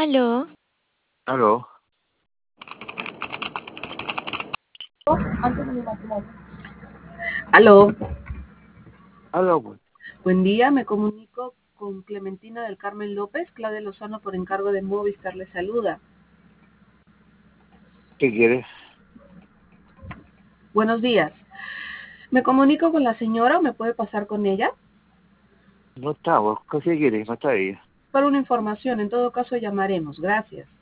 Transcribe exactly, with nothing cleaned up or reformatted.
Aló. Aló. Antes de mi matrimonio. Aló. Aló, pues. Buen día, me comunico con Clementina del Carmen López. Claudia Lozano, por encargo de Movistar, le saluda. ¿Qué quieres? Buenos días. ¿Me comunico con la señora o me puede pasar con ella? No está, vos. ¿Qué quieres? No está ella. Para una información, en todo caso llamaremos. Gracias.